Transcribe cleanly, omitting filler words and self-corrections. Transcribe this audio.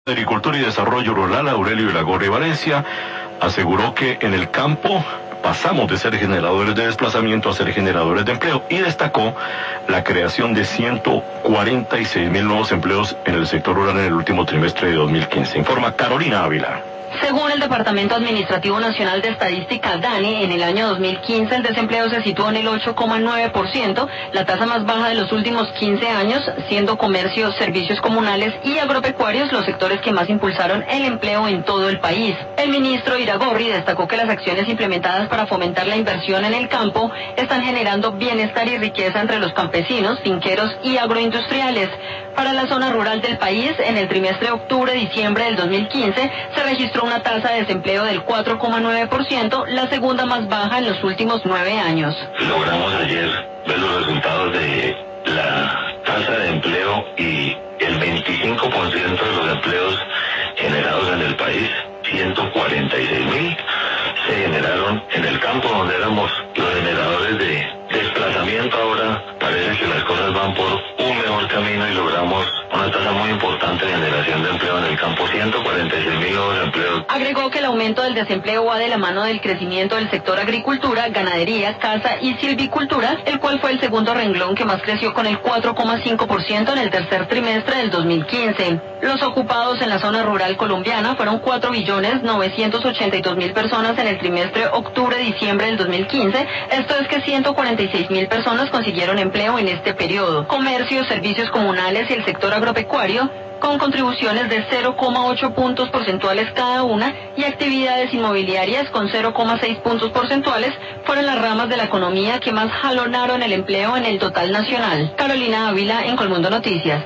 Agricultura y Desarrollo Rural, Aurelio Iragorri Valencia, aseguró que en el campo pasamos de ser generadores de desplazamiento a ser generadores de empleo y destacó la creación de 146.000 nuevos empleos en el sector rural en el último trimestre de 2015. Informa Carolina Ávila. Según el Departamento Administrativo Nacional de Estadística, DANE, en el año 2015 el desempleo se situó en el 8,9%, la tasa más baja de los últimos 15 años, siendo comercio, servicios comunales y agropecuarios los sectores que más impulsaron el empleo en todo el país. El ministro Iragorri destacó que las acciones implementadas para fomentar la inversión en el campo están generando bienestar y riqueza entre los campesinos, finqueros y agroindustriales. Para la zona rural del país, en el trimestre octubre-diciembre del 2015 se registró una tasa de desempleo del 4,9%, la segunda más baja en los últimos 9 años. Logramos ayer ver los resultados de la tasa de empleo y el 25% de los empleos generados en el país, 146.000, se generaron en el campo donde éramos los generadores de desplazamiento. Ahora parece que las cosas van por un mejor camino y logramos una tasa muy importante de generación de empleo en el campo, 146.000 nuevos empleos. Agregó que el aumento del desempleo va de la mano del crecimiento del sector agricultura, ganadería, caza y silvicultura, el cual fue el segundo renglón que más creció con el 4,5% en el tercer trimestre del 2015. Los ocupados en la zona rural colombiana fueron 4.982.000 personas en el trimestre octubre-diciembre del 2015, esto es que 146.000 personas consiguieron empleo en este periodo. Comercio, servicios comunales y el sector agropecuario, con contribuciones de 0,8 puntos porcentuales cada una, y actividades inmobiliarias con 0,6 puntos porcentuales, fueron las ramas de la economía que más jalonaron el empleo en el total nacional. Carolina Ávila, en Colmundo Noticias.